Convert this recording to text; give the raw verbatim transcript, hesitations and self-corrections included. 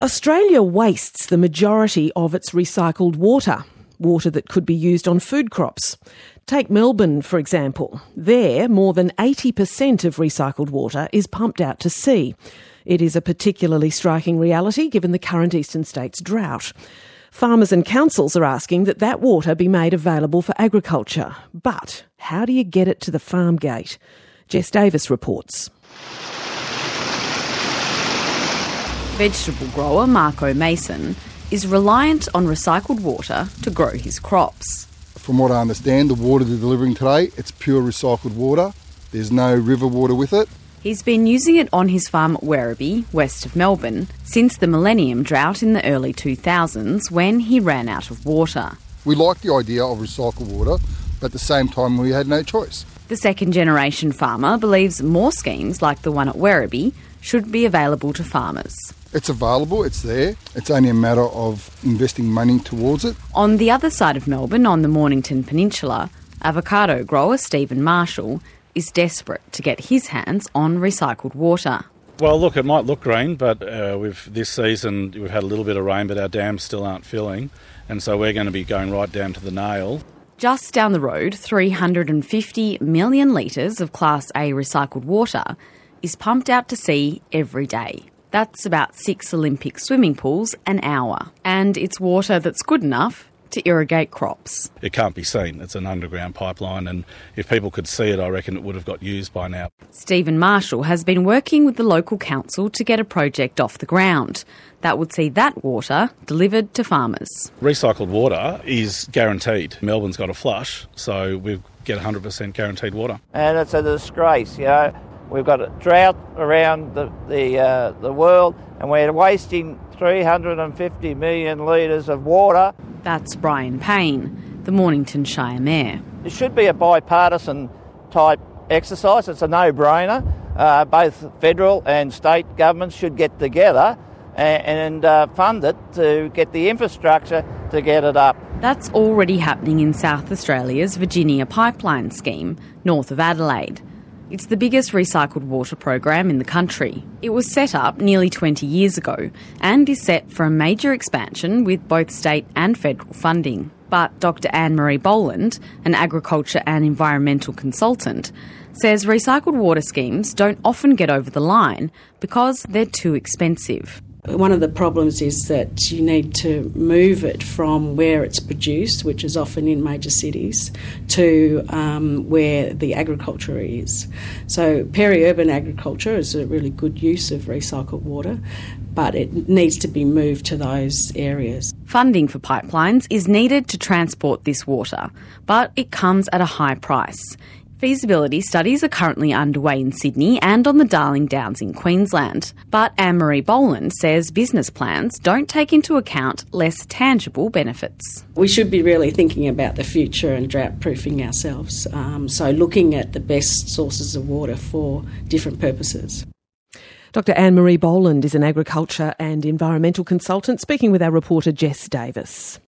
Australia wastes the majority of its recycled water, water that could be used on food crops. Take Melbourne, for example. There, more than eighty percent of recycled water is pumped out to sea. It is a particularly striking reality given the current eastern states' drought. Farmers and councils are asking that that water be made available for agriculture. But how do you get it to the farm gate? Jess Davis reports. Vegetable grower Marco Mason is reliant on recycled water to grow his crops. From what I understand, the water they're delivering today, it's pure recycled water. There's no river water with it. He's been using it on his farm at Werribee, west of Melbourne, since the millennium drought in the early two thousands when he ran out of water. We like the idea of recycled water, but at the same time we had no choice. The second-generation farmer believes more schemes like the one at Werribee should be available to farmers. It's available, it's there. It's only a matter of investing money towards it. On the other side of Melbourne, on the Mornington Peninsula, avocado grower Stephen Marshall is desperate to get his hands on recycled water. Well, look, it might look green, but uh, we've, this season we've had a little bit of rain, but our dams still aren't filling, and so we're going to be going right down to the nail. Just down the road, three hundred fifty million litres of Class A recycled water is pumped out to sea every day. That's about six Olympic swimming pools an hour. And it's water that's good enough to irrigate crops. It can't be seen. It's an underground pipeline, and if people could see it, I reckon it would have got used by now. Stephen Marshall has been working with the local council to get a project off the ground that would see that water delivered to farmers. Recycled water is guaranteed. Melbourne's got a flush, so we get one hundred percent guaranteed water. And it's a disgrace, you know. We've got a drought around the the, uh, the world, and we're wasting three hundred fifty million litres of water. That's Brian Payne, the Mornington Shire Mayor. It should be a bipartisan type exercise. It's a no-brainer. Uh, both federal and state governments should get together and, and uh, fund it to get the infrastructure to get it up. That's already happening in South Australia's Virginia Pipeline Scheme, north of Adelaide. It's the biggest recycled water program in the country. It was set up nearly twenty years ago and is set for a major expansion with both state and federal funding. But Doctor Anne-Marie Boland, an agriculture and environmental consultant, says recycled water schemes don't often get over the line because they're too expensive. One of the problems is that you need to move it from where it's produced, which is often in major cities, to um, where the agriculture is. So peri-urban agriculture is a really good use of recycled water, but it needs to be moved to those areas. Funding for pipelines is needed to transport this water, but it comes at a high price. Feasibility studies are currently underway in Sydney and on the Darling Downs in Queensland. But Anne-Marie Boland says business plans don't take into account less tangible benefits. We should be really thinking about the future and drought-proofing ourselves. Um, so looking at the best sources of water for different purposes. Doctor Anne-Marie Boland is an agriculture and environmental consultant speaking with our reporter Jess Davis.